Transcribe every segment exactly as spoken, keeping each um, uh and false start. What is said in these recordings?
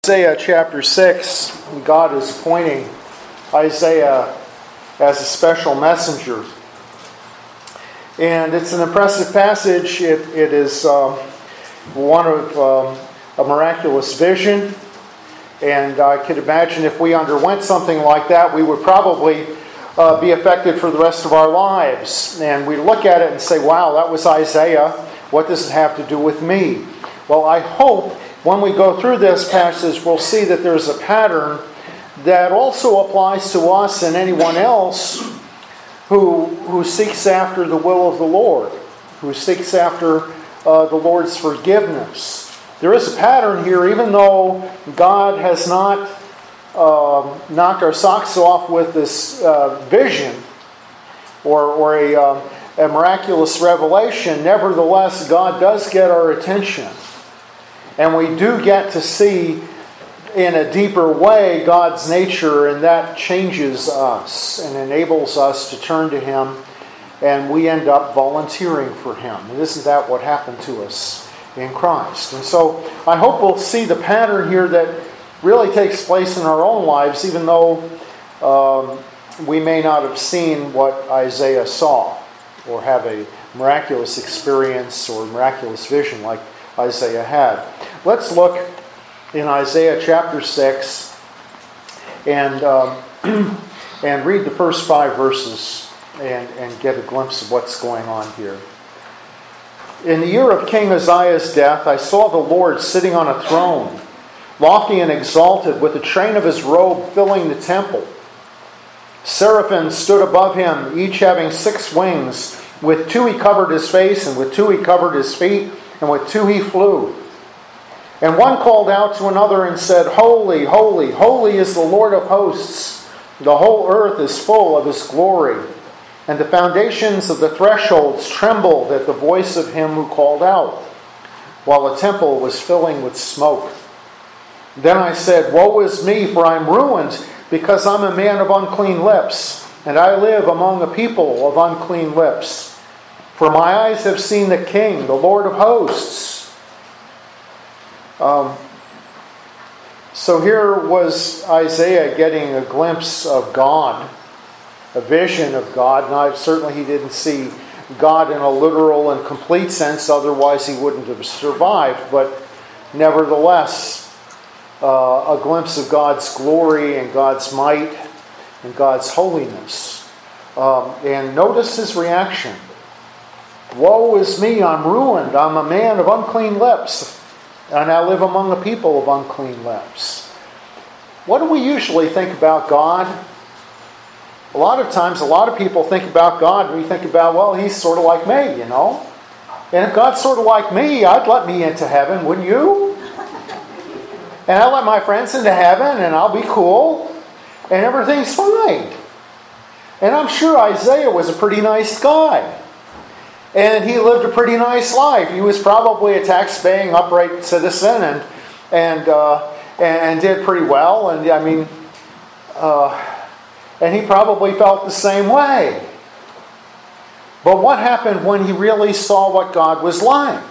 Isaiah chapter six, God is appointing Isaiah as a special messenger. And it's an impressive passage. It, it is um, one of um, a miraculous vision. And I could imagine if we underwent something like that, we would probably uh, be affected for the rest of our lives. And we look at it and say, wow, that was Isaiah. What does it have to do with me? Well, I hope when we go through this passage, we'll see that there's a pattern that also applies to us and anyone else who, who seeks after the will of the Lord, who seeks after uh, the Lord's forgiveness. There is a pattern here, even though God has not uh, knocked our socks off with this uh, vision or, or a, uh, a miraculous revelation. Nevertheless, God does get our attention. And we do get to see in a deeper way God's nature, and that changes us and enables us to turn to Him, and we end up volunteering for Him. And isn't that what happened to us in Christ? And so I hope we'll see the pattern here that really takes place in our own lives, even though um, we may not have seen what Isaiah saw or have a miraculous experience or miraculous vision like Isaiah had. Let's look in Isaiah chapter six and um, and read the first five verses and, and get a glimpse of what's going on here. In the year of King Uzziah's death, I saw the Lord sitting on a throne, lofty and exalted, with the train of His robe filling the temple. Seraphim stood above Him, each having six wings. With two He covered His face, and with two He covered His feet, and with two He flew. And one called out to another and said, Holy, holy, holy is the Lord of hosts. The whole earth is full of His glory. And the foundations of the thresholds trembled at the voice of Him who called out, while the temple was filling with smoke. Then I said, Woe is me, for I am ruined, because I'm a man of unclean lips, and I live among a people of unclean lips. For my eyes have seen the King, the Lord of hosts. Um, so here was Isaiah getting a glimpse of God, a vision of God. Now, certainly he didn't see God in a literal and complete sense, otherwise he wouldn't have survived. But nevertheless, uh, a glimpse of God's glory and God's might and God's holiness. Um, and notice his reaction. Woe is me, I'm ruined. I'm a man of unclean lips, and I live among a people of unclean lips. What do we usually think about God? A lot of times, a lot of people think about God, and we think about, well, He's sort of like me, you know. And if God's sort of like me, I'd let me into heaven, wouldn't you? And I'll let my friends into heaven, and I'll be cool, and everything's fine. And I'm sure Isaiah was a pretty nice guy. And he lived a pretty nice life. He was probably a tax-paying, upright citizen, and and uh, and did pretty well. And I mean, uh, and he probably felt the same way. But what happened when he really saw what God was like?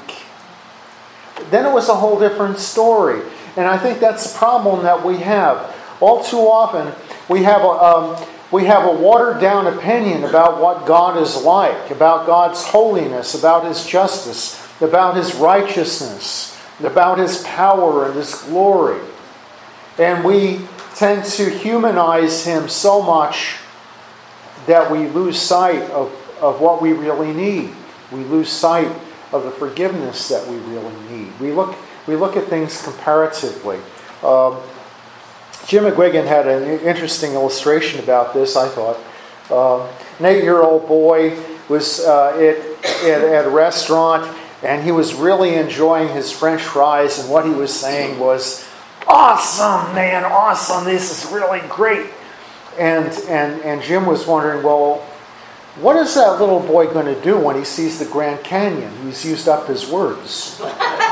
Then it was a whole different story. And I think that's the problem that we have. All too often, we have a um, We have a watered-down opinion about what God is like, about God's holiness, about His justice, about His righteousness, about His power and His glory. And we tend to humanize Him so much that we lose sight of, of what we really need. We lose sight of the forgiveness that we really need. We look, we look at things comparatively. Um, Jim McGuigan had an interesting illustration about this, I thought. Uh, an eight-year-old boy was uh, at, at, at a restaurant, and he was really enjoying his French fries, and what he was saying was, awesome, man, awesome, this is really great. And, and, and Jim was wondering, well, what is that little boy going to do when he sees the Grand Canyon? He's used up his words.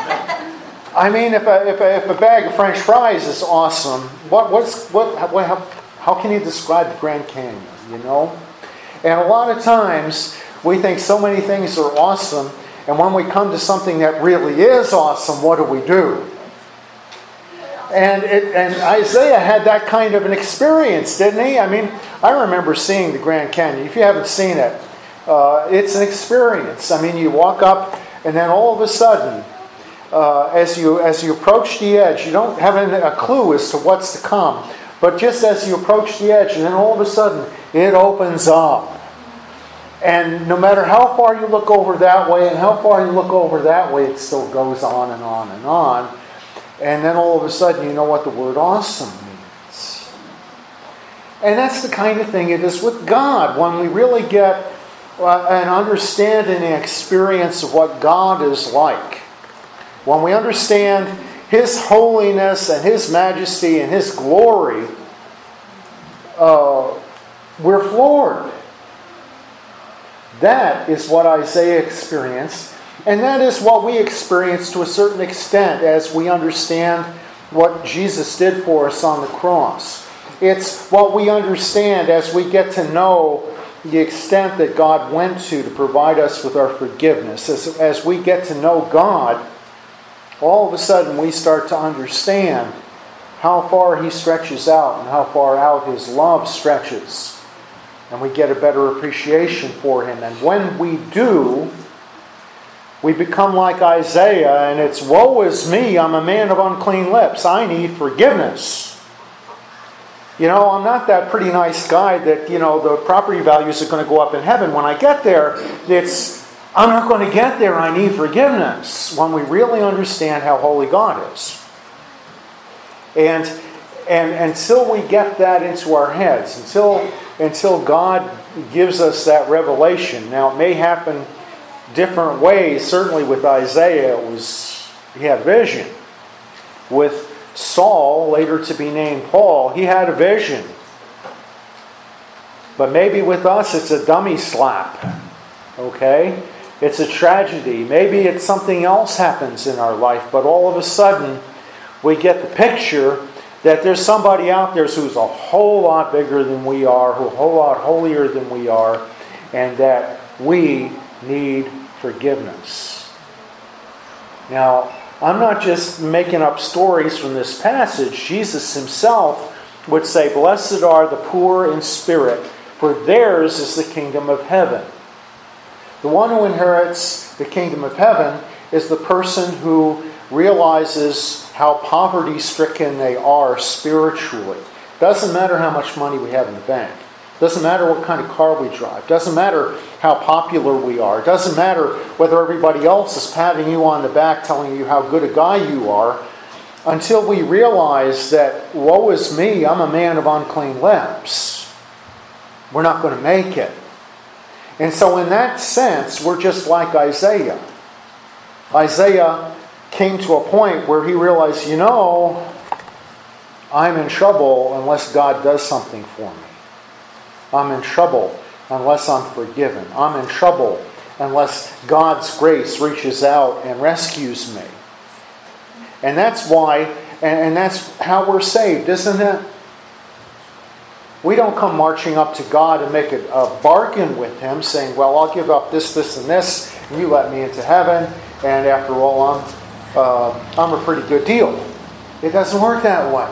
I mean, if a, if, a, if a bag of French fries is awesome, what what's what, what how, how can you describe the Grand Canyon, you know? And a lot of times, we think so many things are awesome, and when we come to something that really is awesome, what do we do? and it, and Isaiah had that kind of an experience, didn't he? I mean, I remember seeing the Grand Canyon. If you haven't seen it, uh, it's an experience. I mean, you walk up, and then all of a sudden, uh, as you as you approach the edge, you don't have a clue as to what's to come. But just as you approach the edge, and then all of a sudden, it opens up. And no matter how far you look over that way and how far you look over that way, it still goes on and on and on. And then all of a sudden, you know what the word awesome means. And that's the kind of thing it is with God. When we really get an understanding and experience of what God is like. When we understand His holiness and His majesty and His glory, uh, we're floored. That is what Isaiah experienced. And that is what we experience to a certain extent as we understand what Jesus did for us on the cross. It's what we understand as we get to know the extent that God went to to provide us with our forgiveness. As, as we get to know God, all of a sudden we start to understand how far He stretches out and how far out His love stretches. And we get a better appreciation for Him. And when we do, we become like Isaiah, and it's, woe is me, I'm a man of unclean lips. I need forgiveness. You know, I'm not that pretty nice guy that, you know, the property values are going to go up in heaven. When I get there, it's, I'm not going to get there, I need forgiveness. When we really understand how holy God is. And, and until we get that into our heads, until... Until God gives us that revelation. Now, it may happen different ways. Certainly with Isaiah, it was he had vision. With Saul, later to be named Paul, he had a vision. But maybe with us, it's a dummy slap. Okay? It's a tragedy. Maybe it's something else happens in our life. But all of a sudden, we get the picture that there's somebody out there who's a whole lot bigger than we are, who's a whole lot holier than we are, and that we need forgiveness. Now, I'm not just making up stories from this passage. Jesus Himself would say, "Blessed are the poor in spirit, for theirs is the kingdom of heaven." The one who inherits the kingdom of heaven is the person who realizes how poverty-stricken they are spiritually. Doesn't matter how much money we have in the bank. Doesn't matter what kind of car we drive. Doesn't matter how popular we are. Doesn't matter whether everybody else is patting you on the back, telling you how good a guy you are, until we realize that, woe is me, I'm a man of unclean lips. We're not going to make it. And so in that sense, we're just like Isaiah. Isaiah came to a point where he realized, you know, I'm in trouble unless God does something for me. I'm in trouble unless I'm forgiven. I'm in trouble unless God's grace reaches out and rescues me. And that's why, and, and that's how we're saved, isn't it? We don't come marching up to God and make a, a bargain with Him, saying, well, I'll give up this, this, and this, and you let me into heaven, and after all, I'm Uh, I'm a pretty good deal. It doesn't work that way.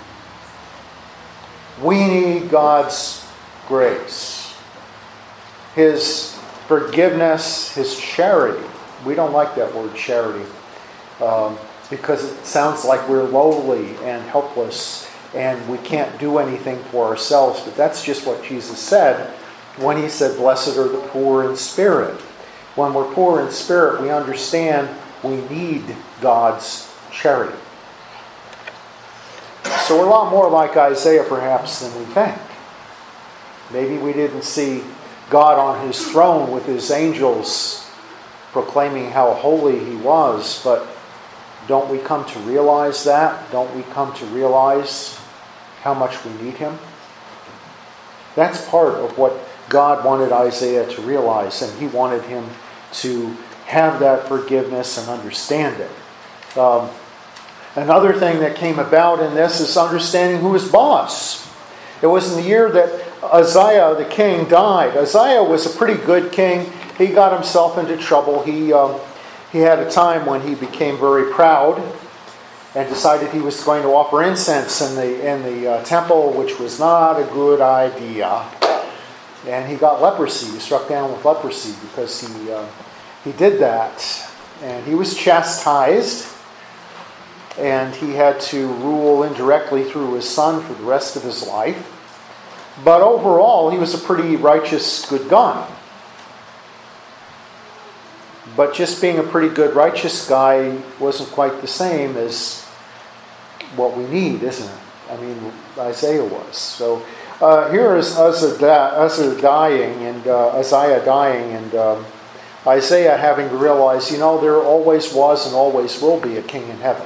We need God's grace. His forgiveness, His charity. We don't like that word charity um, because it sounds like we're lowly and helpless and we can't do anything for ourselves. But that's just what Jesus said when He said, "Blessed are the poor in spirit." When we're poor in spirit, we understand we need God's charity. So we're a lot more like Isaiah perhaps than we think. Maybe we didn't see God on His throne with His angels proclaiming how holy He was, but don't we come to realize that? Don't we come to realize how much we need Him? That's part of what God wanted Isaiah to realize, and He wanted him to have that forgiveness and understand it. Um, another thing that came about in this is understanding who his boss. It was in the year that Uzziah the king died. Uzziah was a pretty good king. He got himself into trouble. He um, he had a time when he became very proud, and decided he was going to offer incense in the in the uh, temple, which was not a good idea. And he got leprosy. He was struck down with leprosy because he uh, he did that. And he was chastised. And he had to rule indirectly through his son for the rest of his life. But overall, he was a pretty righteous, good guy. But just being a pretty good, righteous guy wasn't quite the same as what we need, isn't it? I mean, Isaiah was. So uh, here is Uzzah dying, and uh, Isaiah dying, and um, Isaiah having to realize, you know, there always was and always will be a king in heaven.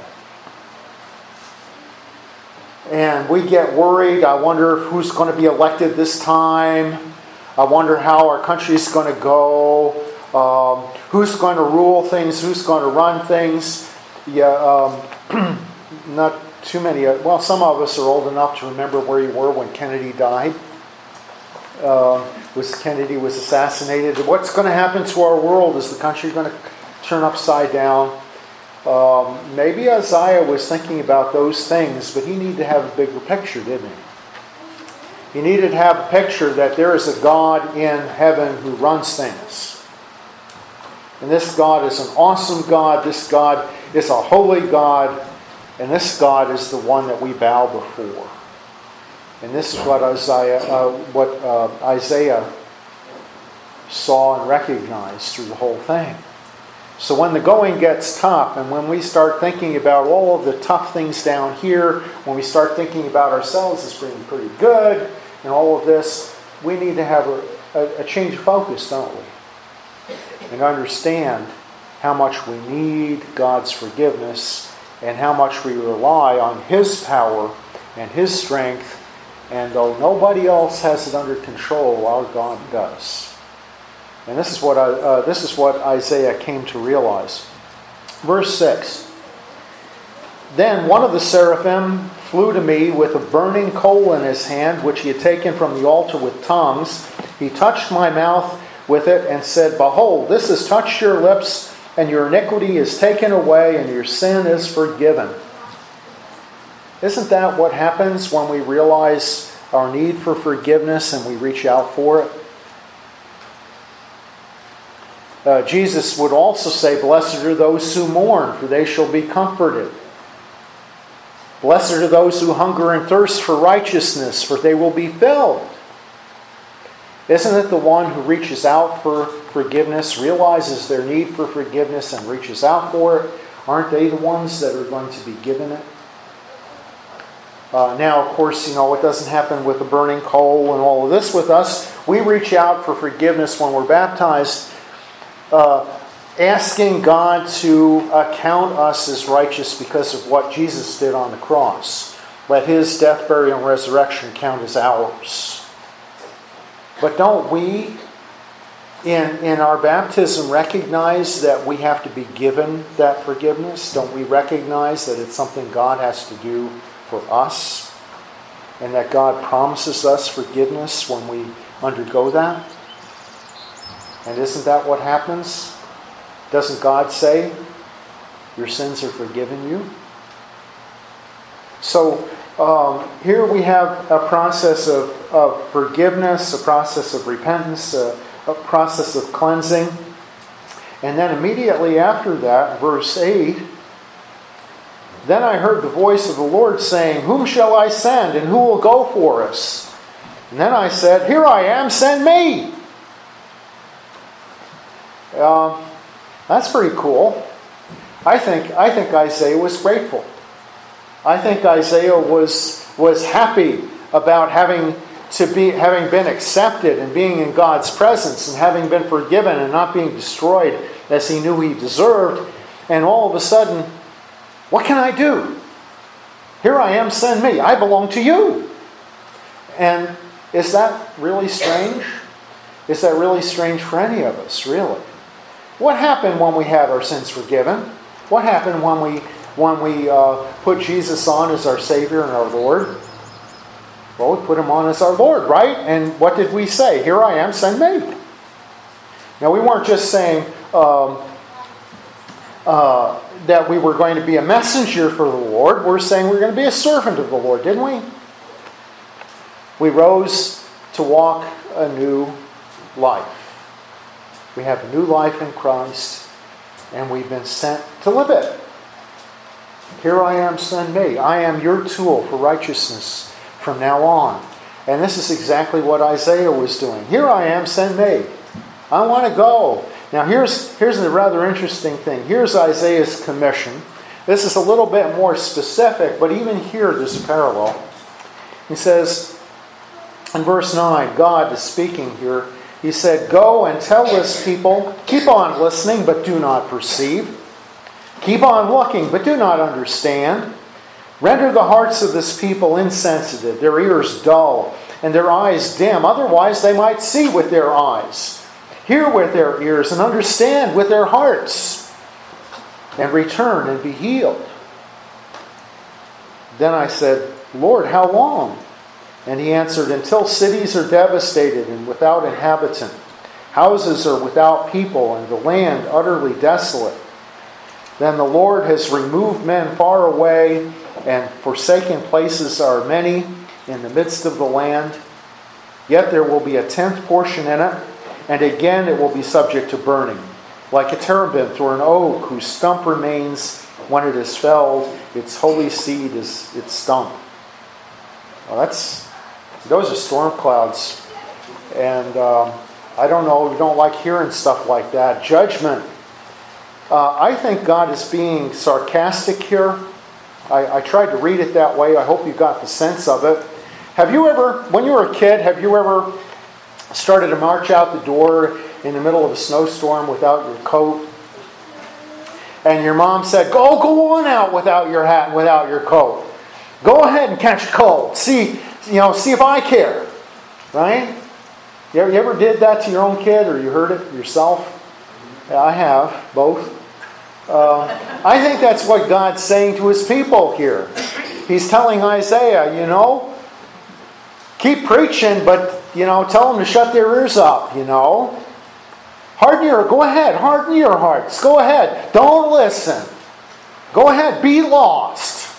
And we get worried. I wonder who's going to be elected this time. I wonder how our country's going to go. Um, who's going to rule things? Who's going to run things? Yeah, um, not too many. Well, some of us are old enough to remember where you were when Kennedy died. Uh, was Kennedy was assassinated. What's going to happen to our world? Is the country going to turn upside down? Um, maybe Isaiah was thinking about those things, but he needed to have a bigger picture, didn't he? He needed to have a picture that there is a God in heaven who runs things. And this God is an awesome God. This God is a holy God. And this God is the one that we bow before. And this is what Isaiah, uh, what uh, Isaiah saw and recognized through the whole thing. So when the going gets tough, and when we start thinking about all of the tough things down here, when we start thinking about ourselves as being pretty good, and all of this, we need to have a, a, a change of focus, don't we? And understand how much we need God's forgiveness, and how much we rely on His power and His strength. And though nobody else has it under control, our God does. And this is what I, uh, this is what Isaiah came to realize. Verse six. Then one of the seraphim flew to me with a burning coal in his hand, which he had taken from the altar with tongues. He touched my mouth with it and said, Behold, this has touched your lips, and your iniquity is taken away, and your sin is forgiven. Isn't that what happens when we realize our need for forgiveness and we reach out for it? Uh, Jesus would also say, Blessed are those who mourn, for they shall be comforted. Blessed are those who hunger and thirst for righteousness, for they will be filled. Isn't it the one who reaches out for forgiveness, realizes their need for forgiveness, and reaches out for it? Aren't they the ones that are going to be given it? Uh, now, of course, you know, it doesn't happen with the burning coal and all of this with us. We reach out for forgiveness when we're baptized, Uh, asking God to account us as righteous because of what Jesus did on the cross. Let His death, burial, and resurrection count as ours. But don't we, in, in our baptism, recognize that we have to be given that forgiveness? Don't we recognize that it's something God has to do for us? And that God promises us forgiveness when we undergo that? And isn't that what happens? Doesn't God say, your sins are forgiven you? So um, here we have a process of, of forgiveness, a process of repentance, a, a process of cleansing. And then immediately after that, verse eight, Then I heard the voice of the Lord saying, Whom shall I send, and who will go for us? And then I said, Here I am, send me! Uh, that's pretty cool. I think I think Isaiah was grateful. I think Isaiah was was happy about having to be having been accepted and being in God's presence and having been forgiven and not being destroyed as he knew he deserved. And all of a sudden, what can I do? Here I am, send me. I belong to you. And is that really strange? Is that really strange for any of us, really? What happened when we had our sins forgiven? What happened when we when we uh, put Jesus on as our Savior and our Lord? Well, we put Him on as our Lord, right? And what did we say? Here I am, send me. Now, we weren't just saying, um, uh, that we were going to be a messenger for the Lord. We're saying we're going to be a servant of the Lord, didn't we? We rose to walk a new life. We have a new life in Christ, and we've been sent to live it. Here I am, send me. I am your tool for righteousness from now on. And this is exactly what Isaiah was doing. Here I am, send me. I want to go. Now here's, here's a rather interesting thing. Here's Isaiah's commission. This is a little bit more specific, but even here there's a parallel. He says, in verse nine, God is speaking here. He said, go and tell this people, keep on listening, but do not perceive. Keep on looking, but do not understand. Render the hearts of this people insensitive, their ears dull, and their eyes dim. Otherwise they might see with their eyes, hear with their ears, and understand with their hearts, and return and be healed. Then I said, Lord, how long? And he answered, until cities are devastated and without inhabitant, houses are without people, and the land utterly desolate. Then the Lord has removed men far away, and forsaken places are many in the midst of the land. Yet there will be a tenth portion in it, and again it will be subject to burning, like a terebinth or an oak whose stump remains when it is felled. Its holy seed is its stump. Well, that's those are storm clouds, and um, I don't know. We don't like hearing stuff like that. Judgment. Uh, I think God is being sarcastic here. I, I tried to read it that way. I hope you got the sense of it. Have you ever, when you were a kid, have you ever started to march out the door in the middle of a snowstorm without your coat? And your mom said, go, go on out without your hat and without your coat. Go ahead and catch a cold. See, you know, see if I care. Right? You ever, you ever did that to your own kid, or you heard it yourself? Yeah, I have, both. Uh, I think that's what God's saying to His people here. He's telling Isaiah, you know, keep preaching, but, you know, tell them to shut their ears up, you know. Harden your, go ahead, harden your hearts. Go ahead. Don't listen. Go ahead, be lost.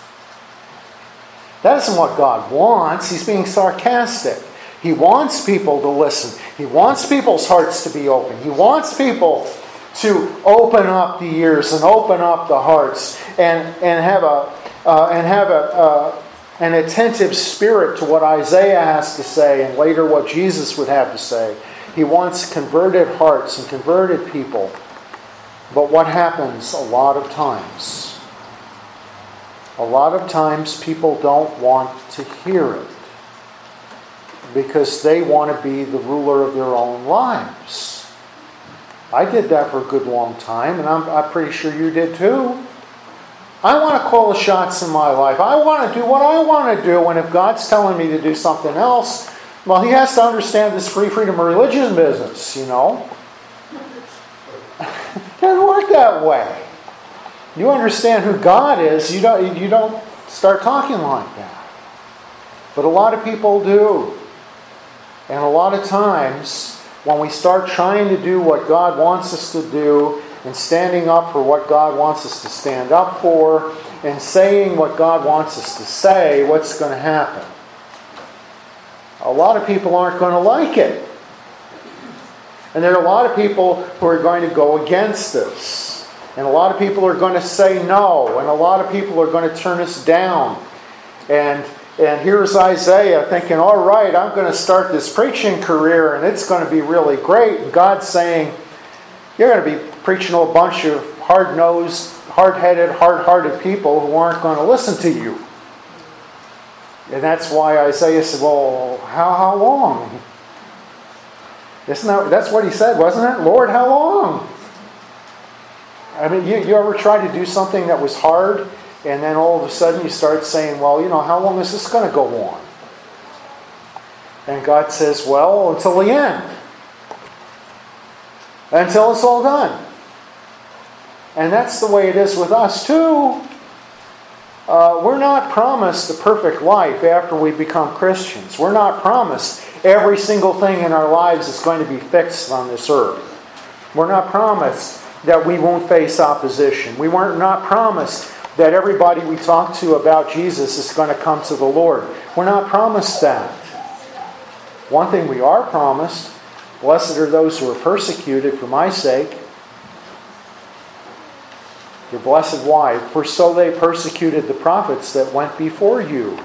That isn't what God wants. He's being sarcastic. He wants people to listen. He wants people's hearts to be open. He wants people to open up the ears and open up the hearts and, and have a uh, and have a uh, an attentive spirit to what Isaiah has to say, and later what Jesus would have to say. He wants converted hearts and converted people. But what happens a lot of times? A lot of times people don't want to hear it because they want to be the ruler of their own lives. I did that for a good long time, and I'm, I'm pretty sure you did too. I want to call the shots in my life. I want to do what I want to do, and if God's telling me to do something else, well, He has to understand this free freedom of religion business, you know. It doesn't work that way. You understand who God is, you don't, you don't start talking like that. But a lot of people do. And a lot of times, when we start trying to do what God wants us to do, and standing up for what God wants us to stand up for, and saying what God wants us to say, what's going to happen? A lot of people aren't going to like it. And there are a lot of people who are going to go against this. And a lot of people are going to say no. And a lot of people are going to turn us down. And And here's Isaiah thinking, all right, I'm going to start this preaching career and it's going to be really great. And God's saying, you're going to be preaching to a bunch of hard-nosed, hard-headed, hard-hearted people who aren't going to listen to you. And that's why Isaiah said, well, how, how long? Isn't that, that's what he said, wasn't it? Lord, how long? I mean, you, you ever try to do something that was hard, and then all of a sudden you start saying, well, you know, how long is this going to go on? And God says, well, until the end. Until it's all done. And that's the way it is with us too. Uh, we're not promised the perfect life after we become Christians. We're not promised every single thing in our lives is going to be fixed on this earth. We're not promised that we won't face opposition. We weren't not promised that everybody we talk to about Jesus is going to come to the Lord. We're not promised that. One thing we are promised, blessed are those who are persecuted for my sake. You're blessed why? For so they persecuted the prophets that went before you.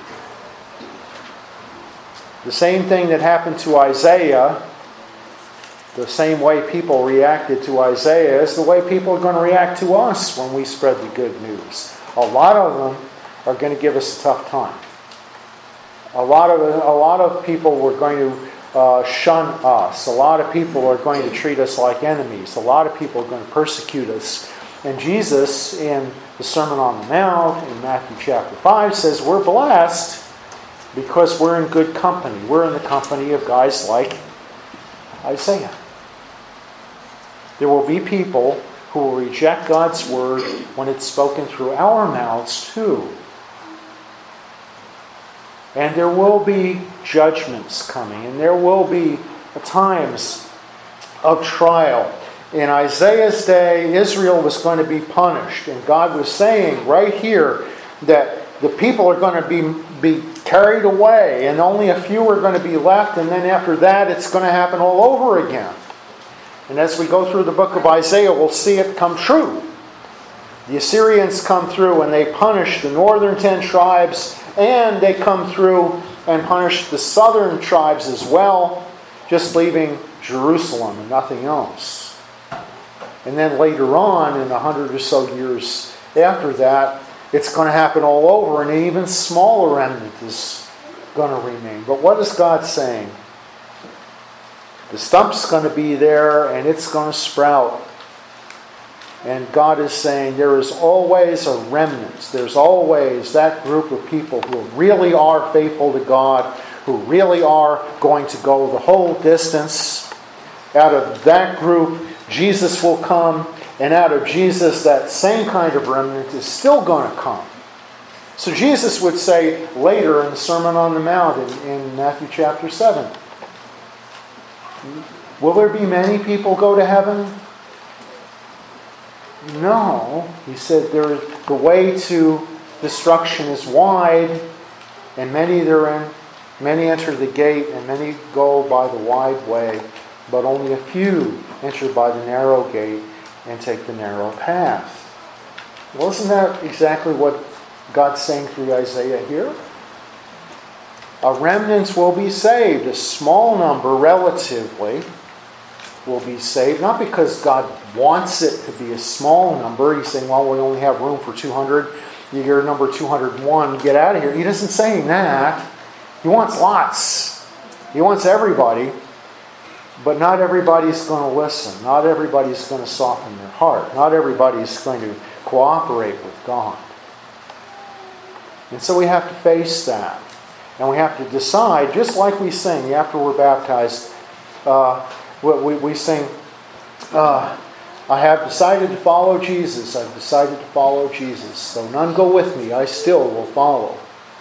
The same thing that happened to Isaiah, the same way people reacted to Isaiah is the way people are going to react to us when we spread the good news. A lot of them are going to give us a tough time. A lot of a lot of people were going to uh, shun us. A lot of people are going to treat us like enemies. A lot of people are going to persecute us. And Jesus, in the Sermon on the Mount, in Matthew chapter five, says we're blessed because we're in good company. We're in the company of guys like Isaiah. There will be people who will reject God's word when it's spoken through our mouths too. And there will be judgments coming, and there will be times of trial. In Isaiah's day, Israel was going to be punished, and God was saying right here that the people are going to be, be carried away, and only a few are going to be left, and then after that it's going to happen all over again. And as we go through the book of Isaiah, we'll see it come true. The Assyrians come through and they punish the northern ten tribes, and they come through and punish the southern tribes as well, just leaving Jerusalem and nothing else. And then later on, in a hundred or so years after that, it's going to happen all over, and an even smaller remnant is going to remain. But what is God saying? The stump's going to be there, and it's going to sprout. And God is saying there is always a remnant. There's always that group of people who really are faithful to God, who really are going to go the whole distance. Out of that group, Jesus will come, and out of Jesus, that same kind of remnant is still going to come. So Jesus would say later in the Sermon on the Mount in, in Matthew chapter seven, will there be many people go to heaven? No. He said there, the way to destruction is wide, and many therein, many enter the gate, and many go by the wide way, but only a few enter by the narrow gate and take the narrow path. Well, isn't that exactly what God's saying through Isaiah here? A remnant will be saved. A small number, relatively, will be saved. Not because God wants it to be a small number. He's saying, well, we only have room for two hundred. You're number two hundred one. Get out of here. He isn't saying that. He wants lots. He wants everybody. But not everybody's going to listen. Not everybody's going to soften their heart. Not everybody's going to cooperate with God. And so we have to face that. And we have to decide, just like we sing after we're baptized, uh, we, we sing, uh, I have decided to follow Jesus. I've decided to follow Jesus. Though none go with me, I still will follow.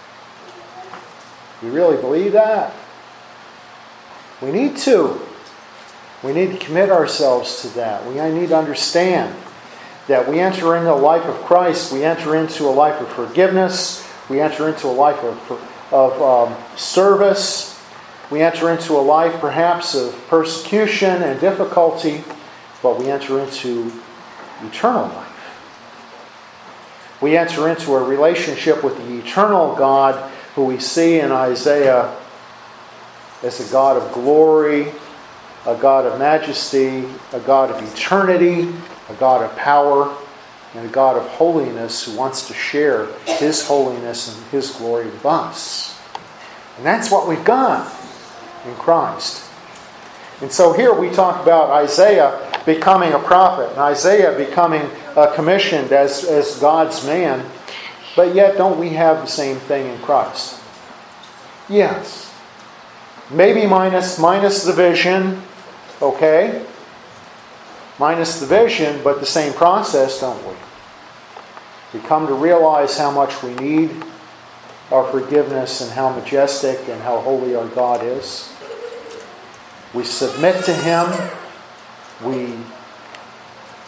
You really believe that? We need to. We need to commit ourselves to that. We need to understand that we enter into a life of Christ. We enter into a life of forgiveness. We enter into a life of, of um, service. We enter into a life perhaps of persecution and difficulty, but we enter into eternal life. We enter into a relationship with the eternal God who we see in Isaiah as a God of glory, a God of majesty, a God of eternity, a God of power, and a God of holiness who wants to share His holiness and His glory with us. And that's what we've got in Christ. And so here we talk about Isaiah becoming a prophet, and Isaiah becoming uh, commissioned as, as God's man, but yet don't we have the same thing in Christ? Yes. Maybe minus, minus the vision, okay? Minus the vision, but the same process, don't we? We come to realize how much we need our forgiveness and how majestic and how holy our God is. We submit to Him. We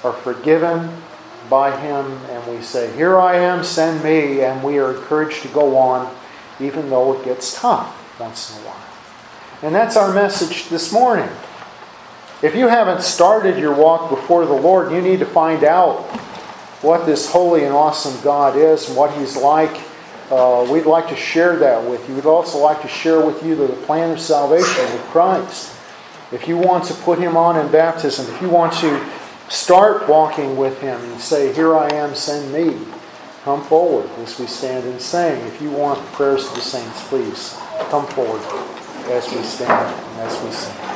are forgiven by Him, and we say, "Here I am, send me," and we are encouraged to go on, even though it gets tough once in a while. And that's our message this morning. If you haven't started your walk before the Lord, you need to find out what this holy and awesome God is and what He's like. Uh, we'd like to share that with you. We'd also like to share with you the plan of salvation with Christ. If you want to put Him on in baptism, if you want to start walking with Him and say, "Here I am, send me," come forward as we stand and sing. If you want prayers of the saints, please come forward as we stand and as we sing.